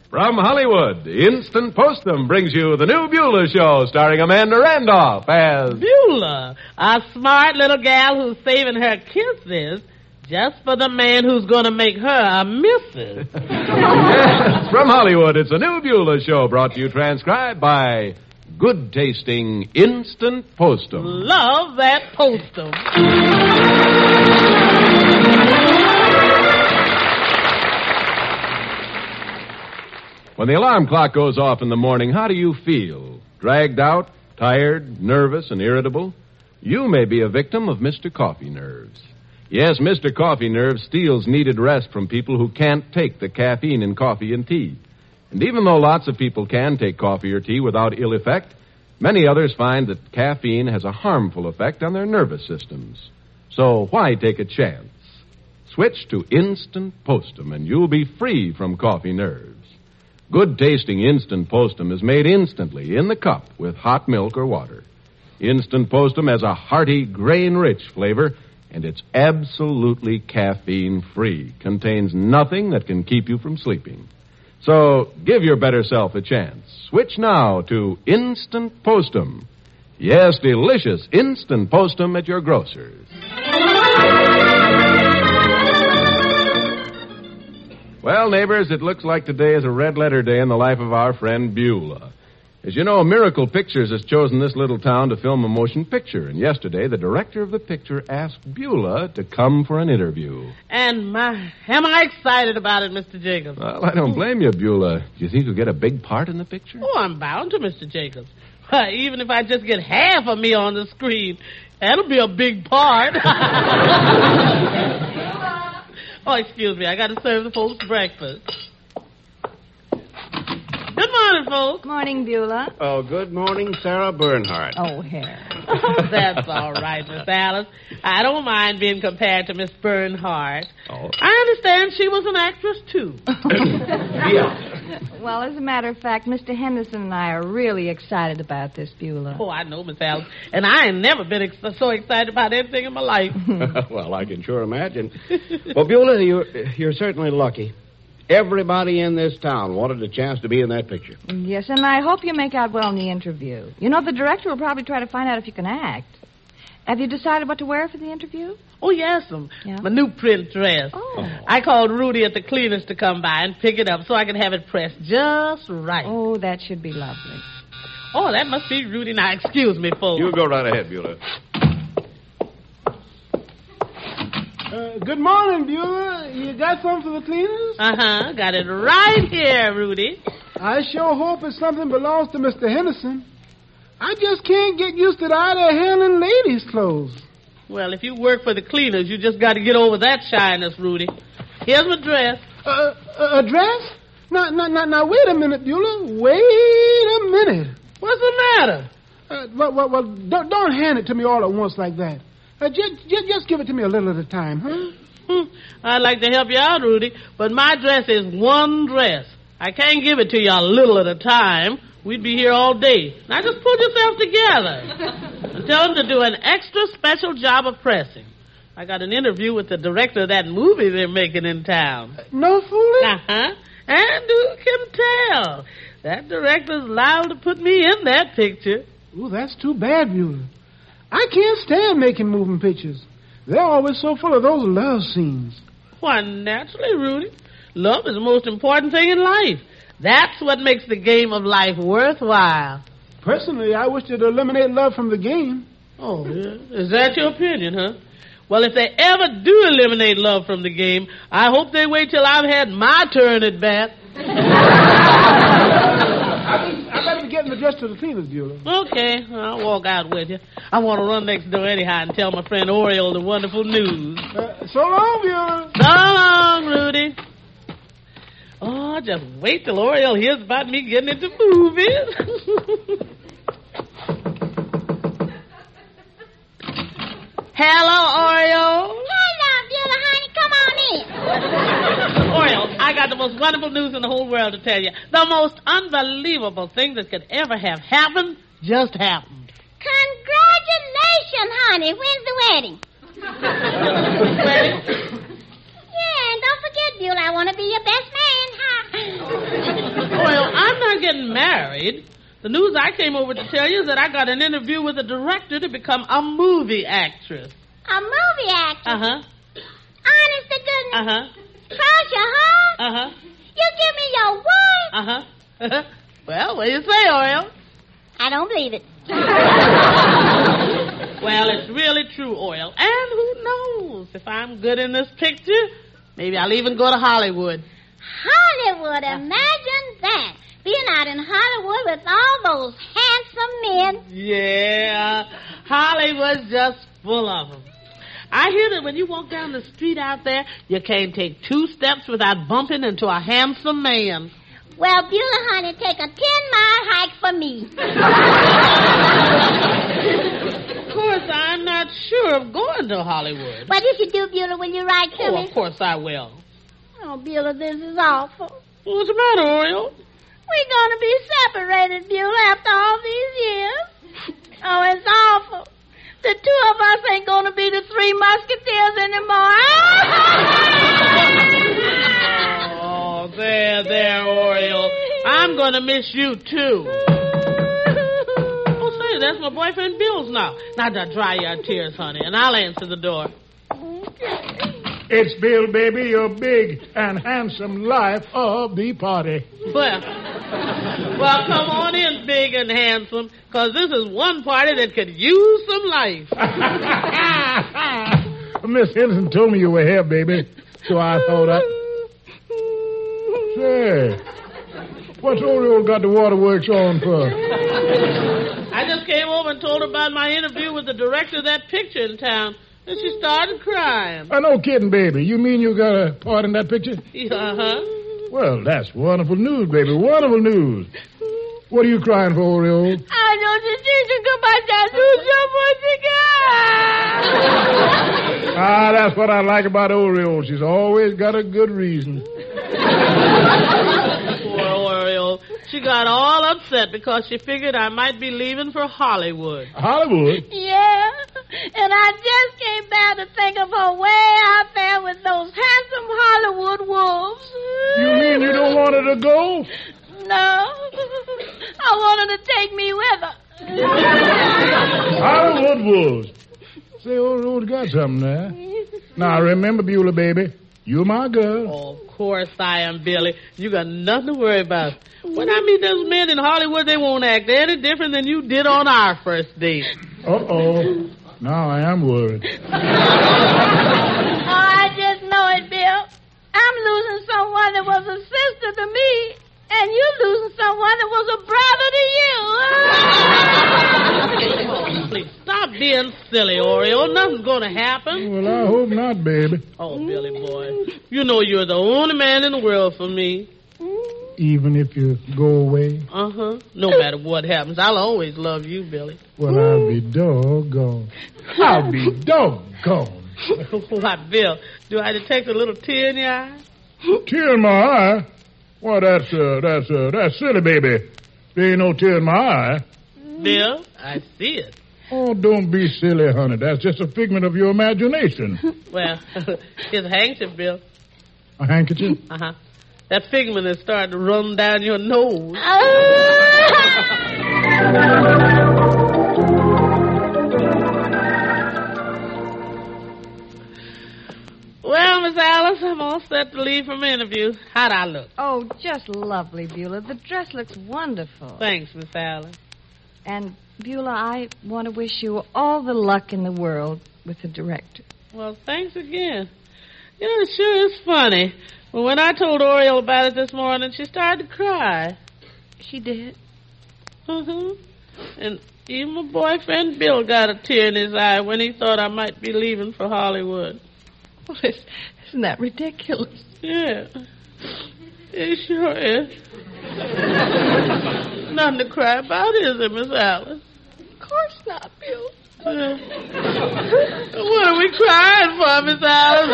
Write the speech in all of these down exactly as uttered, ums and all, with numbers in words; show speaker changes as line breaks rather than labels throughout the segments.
From Hollywood, Instant Postum brings you the new Beulah Show, starring Amanda Randolph as...
Beulah, a smart little gal who's saving her kisses just for the man who's going to make her a missus.
Yes, from Hollywood, it's a new Beulah Show brought to you transcribed by good-tasting Instant Postum.
Love that Postum.
When the alarm clock goes off in the morning, how do you feel? Dragged out, tired, nervous, and irritable? You may be a victim of Mister Coffee Nerves. Yes, Mister Coffee Nerves steals needed rest from people who can't take the caffeine in coffee and tea. And even though lots of people can take coffee or tea without ill effect, many others find that caffeine has a harmful effect on their nervous systems. So why take a chance? Switch to Instant Postum and you'll be free from coffee nerves. Good-tasting Instant Postum is made instantly in the cup with hot milk or water. Instant Postum has a hearty, grain-rich flavor, and it's absolutely caffeine-free. Contains nothing that can keep you from sleeping. So give your better self a chance. Switch now to Instant Postum. Yes, delicious Instant Postum at your grocer's. Well, neighbors, it looks like today is a red-letter day in the life of our friend Beulah. As you know, Miracle Pictures has chosen this little town to film a motion picture, and yesterday the director of the picture asked Beulah to come for an interview.
And my, am I excited about it, Mister Jacobs?
Well, I don't blame you, Beulah. Do you think you'll get a big part in the picture?
Oh, I'm bound to, Mister Jacobs. Uh, even if I just get half of me on the screen, that'll be a big part. Oh, excuse me. I got to serve the folks breakfast. Good morning, folks.
Morning, Beulah.
Oh, good morning, Sarah Bernhardt.
Oh, Harry.
Oh, that's all right, Miss Alice. I don't mind being compared to Miss Bernhardt.
Oh.
I understand she was an actress, too.
Yeah.
Well, as a matter of fact, Mister Henderson and I are really excited about this, Beulah.
Oh, I know, Miss Alice. And I ain't never been ex- so excited about anything in my life.
Well, I can sure imagine. Well, Beulah, you're, you're certainly lucky. Everybody in this town wanted a chance to be in that picture.
Yes, and I hope you make out well in the interview. You know, the director will probably try to find out if you can act. Have you decided what to wear for the interview?
Oh, yes, um,
Yeah?
my new print dress.
Oh.
I called Rudy at the cleaners to come by and pick it up so I can have it pressed just right.
Oh, that should be lovely.
Oh, that must be Rudy. Now, excuse me, folks.
You go right ahead, Beulah.
Uh, good morning, Beulah. You got something for the cleaners?
Uh-huh. Got it right here, Rudy.
I sure hope it's something belongs to Mister Henderson. I just can't get used to the idea of handling ladies' clothes.
Well, if you work for the cleaners, you just got to get over that shyness, Rudy. Here's my dress.
Uh, a, a dress? Now, now, now, now, wait a minute, Beulah. Wait a minute.
What's the matter?
Uh, well, well, well don't, don't hand it to me all at once like that. Uh, just, just, just give it to me a little at a time, huh?
Hmm. I'd like to help you out, Rudy, but my dress is one dress. I can't give it to you a little at a time. We'd be here all day. Now just pull yourself together and tell them to do an extra special job of pressing. I got an interview with the director of that movie they're making in town.
No fooling?
Uh-huh. And who can tell? That director's liable to put me in that picture.
Ooh, that's too bad, Beulah. I can't stand making moving pictures. They're always so full of those love scenes.
Why, naturally, Rudy. Love is the most important thing in life. That's what makes the game of life worthwhile.
Personally, I wish they'd eliminate love from the game.
Oh, yeah? Is that your opinion, huh? Well, if they ever do eliminate love from the game, I hope they wait till I've had my turn at bat.
I better be getting the dress to the cleaners, Beulah.
Okay, I'll walk out with you. I want to run next door anyhow and tell my friend Oriole the wonderful news.
Uh, so long, Beulah.
So long, Rudy. Oh, just wait till Oriole hears about me getting into movies. Hello, Oriole.
Hello, Beulah, honey. Come on in.
Oriole, I got the most wonderful news in the whole world to tell you. The most unbelievable thing that could ever have happened just happened.
Congratulations, honey. When's the wedding?
Wedding?
Yeah, and don't forget, Beulah, I want to be your best man, huh?
getting married. The news I came over to tell you is that I got an interview with a director to become a movie actress.
A movie actress?
Uh-huh.
Honest to goodness?
Uh-huh.
Cross your heart?
Uh-huh.
You give me your wife?
Uh-huh. Well, what do you say, Oriole?
I don't believe it.
Well, it's really true, Oriole. And who knows? If I'm good in this picture, maybe I'll even go to Hollywood.
Hollywood, imagine that. Being out in Hollywood with all those handsome men.
Yeah, Hollywood's just full of them. I hear that when you walk down the street out there, you can't take two steps without bumping into a handsome man.
Well, Beulah, honey, take a ten-mile hike for me.
Of course, I'm not sure of going to Hollywood.
What if you do, Beulah, will you write to
Oh,
me?
of course I will.
Oh, Beulah, this is awful.
What's the matter, Oriole?
We're going to be separated, Beulah, after all these years. Oh, it's awful. The two of us ain't going to be the Three Musketeers anymore.
Oh, there, there, Oriole. I'm going to miss you, too. Oh, say, that's my boyfriend Bill's now. Now, now, dry your tears, honey, and I'll answer the door.
It's Bill, baby, your big and handsome life of the party.
Well, well, come on in, big and handsome, because this is one party that could use some life.
Miss Henderson told me you were here, baby, so I thought I... Say, what's Oriole got the waterworks on for?
I just came over and told her about my interview with the director of that picture in town. And she started crying.
Uh, no kidding, baby. You mean you got a part in that picture?
Uh-huh.
Well, that's wonderful news, baby. Wonderful news. What are you crying for, Oriole?
I know the teacher come back down to so much again.
Ah, that's what I like about Oriole. She's always got a good reason.
Poor Oriole. She got all upset because she figured I might be leaving for Hollywood.
Hollywood?
Yeah. And I just came back to think of her way out there with those handsome Hollywood wolves.
You mean you don't want her to go?
No. I want her to take me with her.
Hollywood wolves. Say, Oriole's got something there. Now, remember, Beulah, baby, you're my girl.
Oh, of course I am, Billy. You got nothing to worry about. When I meet those men in Hollywood, they won't act any different than you did on our first date.
Uh-oh. Now I am worried.
Oh, I just know it, Bill. I'm losing someone that was a sister to me, and you losing someone that was a brother to you.
Please stop being silly, Oriole. Nothing's going to happen.
Well, I hope not, baby.
Oh, Billy boy, you know you're the only man in the world for me.
Even if you go away?
Uh-huh. No matter what happens, I'll always love you, Billy.
Well, I'll be doggone. I'll be doggone.
Why, Bill, do I detect a little tear in your eye?
Tear in my eye? Why, that's, uh, that's, uh, that's silly, baby. There ain't no tear in my eye.
Bill, I see it.
Oh, don't be silly, honey. That's just a figment of your imagination.
Well, it's a handkerchief, Bill.
A handkerchief?
Uh-huh. That figment is starting to run down your nose. Well, Miss Alice, I'm all set to leave for my interview. How'd I look?
Oh, just lovely, Beulah. The dress looks wonderful.
Thanks, Miss Alice.
And, Beulah, I want to wish you all the luck in the world with the director.
Well, thanks again. You know, it sure is funny. Well, when I told Oriole about it this morning, she started to cry.
She did?
Uh-huh. And even my boyfriend Bill got a tear in his eye when he thought I might be leaving for Hollywood.
Well, isn't that ridiculous?
Yeah. It sure is. Nothing to cry about, is it, Miss Alice?
Of course not, Bill.
Uh, what are we crying for, Miss Alice?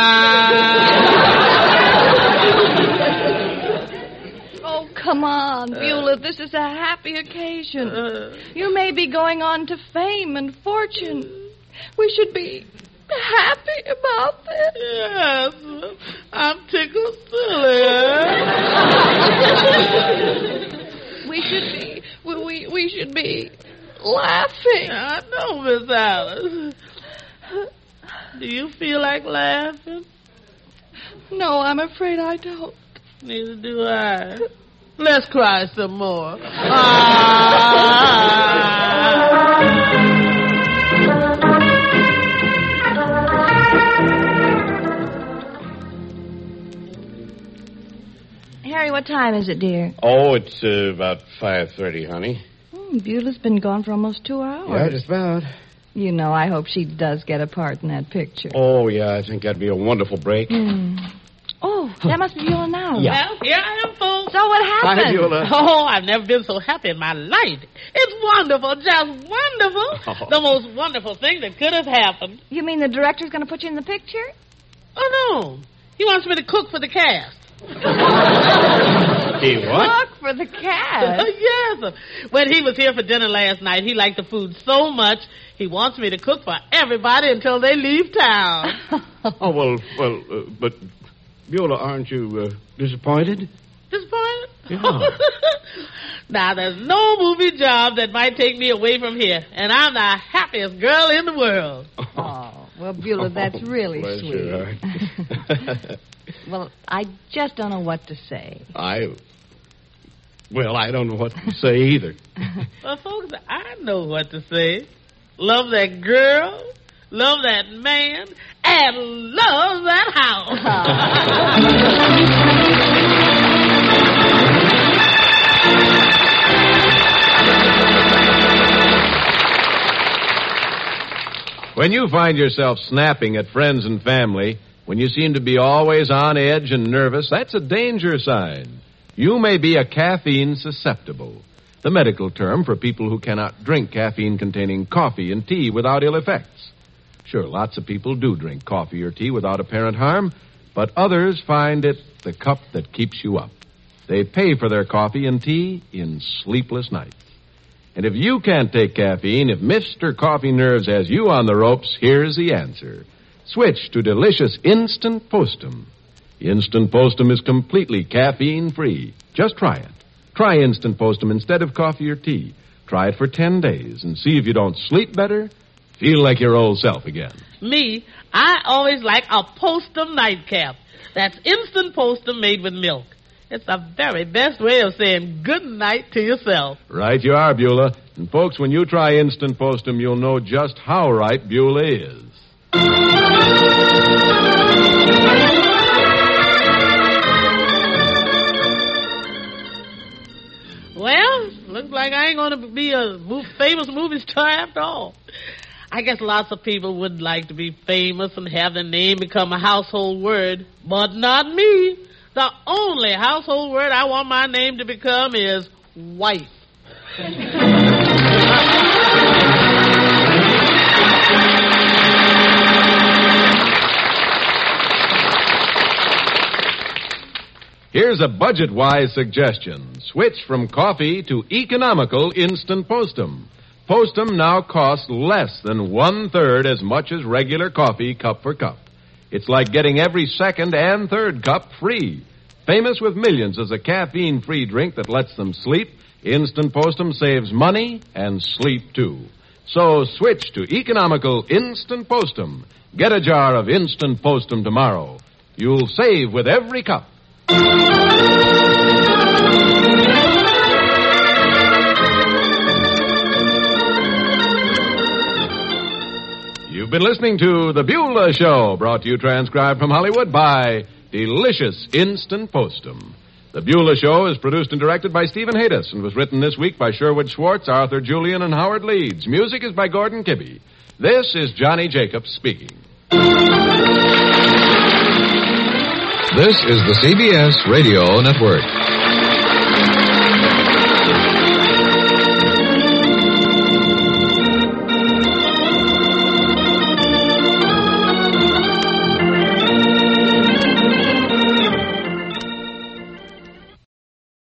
Oh, come on, Beulah. This is a happy occasion.
Uh,
You may be going on to fame and fortune. We should be happy about this.
Yes, I'm tickled silly.
could be laughing.
I know, Miss Alice. Do you feel like laughing?
No, I'm afraid I don't.
Neither do I. Let's cry some more. Ah!
Harry, what time is it, dear?
Oh, it's uh, about five thirty, honey.
Hmm, Beulah's been gone for almost two hours.
Yeah, just about.
You know, I hope she does get a part in that picture.
Oh, yeah, I think that'd be a wonderful break.
Mm. Oh, that must be Beulah now.
Yeah.
Well, here I am, folks.
So what happened?
Hi, Beulah.
Oh, I've never been so happy in my life. It's wonderful, just wonderful.
Oh.
The most wonderful thing that could have happened.
You mean the director's going to put you in the picture?
Oh, no. He wants me to cook for the cast.
He what?
Look for the cast.
Yes. When he was here for dinner last night, he liked the food so much, he wants me to cook for everybody until they leave town.
Oh, well, well, uh, but, Beulah, aren't you uh, disappointed?
Disappointed?
Yeah.
Now, there's no movie job that might take me away from here, and I'm the happiest girl in the world.
Oh, well, Beulah, that's really
Bless
sweet.
your heart.
Well, I just don't know what to say.
I... Well, I don't know what to say either.
Well, folks, I know what to say. Love that girl, love that man, and love that house.
When you find yourself snapping at friends and family, when you seem to be always on edge and nervous, that's a danger sign. You may be a caffeine susceptible, the medical term for people who cannot drink caffeine-containing coffee and tea without ill effects. Sure, lots of people do drink coffee or tea without apparent harm, but others find it the cup that keeps you up. They pay for their coffee and tea in sleepless nights. And if you can't take caffeine, if Mister Coffee Nerves has you on the ropes, here's the answer. Switch to delicious Instant Postum. Instant Postum is completely caffeine-free. Just try it. Try Instant Postum instead of coffee or tea. Try it for ten days and see if you don't sleep better, feel like your old self again.
Me, I always like a Postum nightcap. That's Instant Postum made with milk. It's the very best way of saying good night to yourself.
Right you are, Beulah. And folks, when you try Instant Postum, you'll know just how right Beulah is.
Well, looks like I ain't going to be a famous movie star after all. I guess lots of people would like to be famous and have their name become a household word, but not me. The only household word I want my name to become is wife.
Here's a budget-wise suggestion. Switch from coffee to economical Instant Postum. Postum now costs less than one-third as much as regular coffee cup for cup. It's like getting every second and third cup free. Famous with millions as a caffeine-free drink that lets them sleep, Instant Postum saves money and sleep, too. So switch to economical Instant Postum. Get a jar of Instant Postum tomorrow. You'll save with every cup. You've been listening to The Beulah Show, brought to you transcribed from Hollywood by Delicious Instant Postum. The Beulah Show is produced and directed by Stephen Haydes and was written this week by Sherwood Schwartz, Arthur Julian, and Howard Leeds. Music is by Gordon Kibbe. This is Johnny Jacobs speaking.
This is the C B S Radio Network.